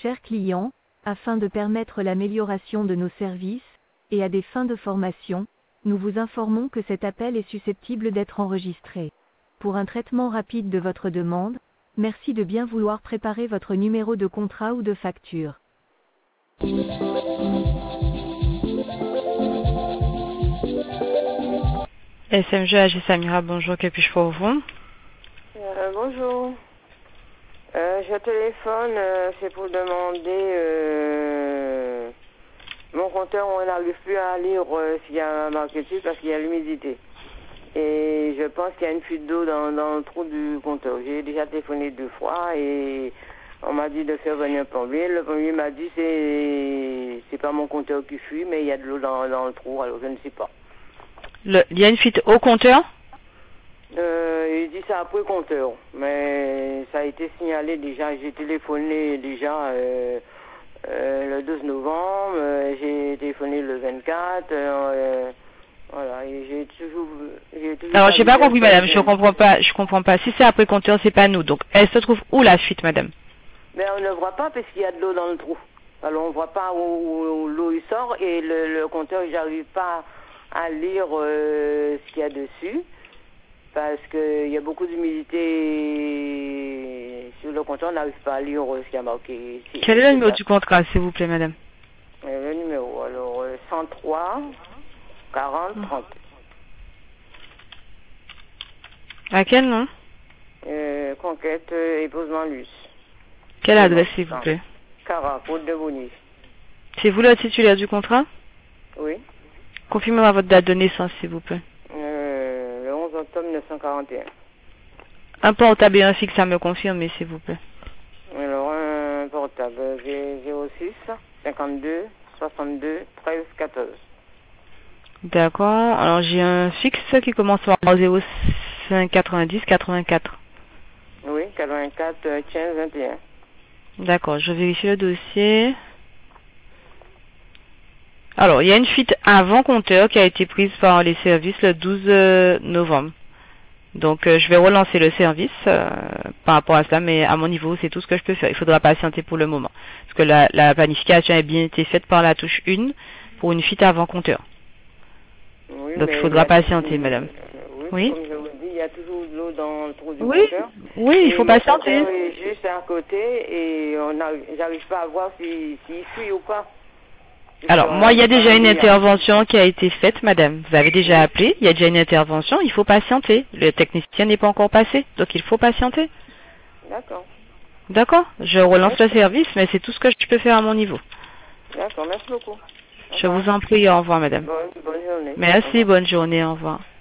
chers clients, afin de permettre l'amélioration de nos services, et à des fins de formation, nous vous informons que cet appel est susceptible d'être enregistré. Pour un traitement rapide de votre demande, merci de bien vouloir préparer votre numéro de contrat ou de facture. SMG AG Samira, bonjour, que puis-je pour vous? Bonjour. Je téléphone, c'est pour demander mon compteur, on n'arrive plus à lire s'il y a marqué dessus parce qu'il y a l'humidité. Et je pense qu'il y a une fuite d'eau dans le trou du compteur. J'ai déjà téléphoné 2 fois et on m'a dit de faire venir un plombier. Le plombier m'a dit c'est pas mon compteur qui fuit, mais il y a de l'eau dans le trou, alors je ne sais pas. Il y a une fuite au compteur? Il dit ça après compteur, mais ça a été signalé déjà. J'ai téléphoné déjà le 12 novembre, j'ai téléphoné le 24, voilà, et j'ai toujours Alors, j'ai pas compris, madame, je comprends pas. Si c'est après compteur, c'est pas nous. Donc, elle se trouve où la fuite, madame? Mais on ne voit pas parce qu'il y a de l'eau dans le trou. Alors, on voit pas où l'eau il sort et le compteur, j'arrive pas à lire ce qu'il y a dessus. Parce qu'il y a beaucoup d'humidité sur le compteur, on n'arrive pas à lire ce qu'il y a marqué ici. Quel est le numéro du contrat, s'il vous plaît, madame? Le numéro, alors 103 40 30. À quel nom? Conquête, épousement Luce. Quelle adresse, s'il vous plaît? Cara, Côte de Bonny. C'est vous le titulaire du contrat? Oui. Confirmez-moi votre date de naissance, s'il vous plaît. Le 11 octobre 1941. Un portable et un fixe à me confirmer, s'il vous plaît. Alors, un portable 06 52 62 13 14. D'accord. Alors, j'ai un fixe qui commence par 05 90 84. Oui, 84 15 21. D'accord, je vérifie le dossier. Alors, il y a une fuite avant compteur qui a été prise par les services le 12 novembre. Donc, je vais relancer le service par rapport à cela, mais à mon niveau, c'est tout ce que je peux faire. Il faudra patienter pour le moment. Parce que la planification a bien été faite par la touche 1 pour une fuite avant compteur. Oui, donc, il faudra patienter, madame. Oui. Comme je vous dis, il y a toujours de l'eau dans le trou du Oui, compteur. oui, il faut patienter. Le compteur est juste à côté et j'arrive pas à voir s'il fuit ou pas. Alors, moi, il y a déjà une intervention qui a été faite, madame. Vous avez déjà appelé, il y a déjà une intervention, il faut patienter. Le technicien n'est pas encore passé, donc il faut patienter. D'accord. D'accord, je relance le service, mais c'est tout ce que je peux faire à mon niveau. D'accord, merci beaucoup. Je vous en prie, au revoir, madame. Bonne journée. Merci, bonne journée, au revoir.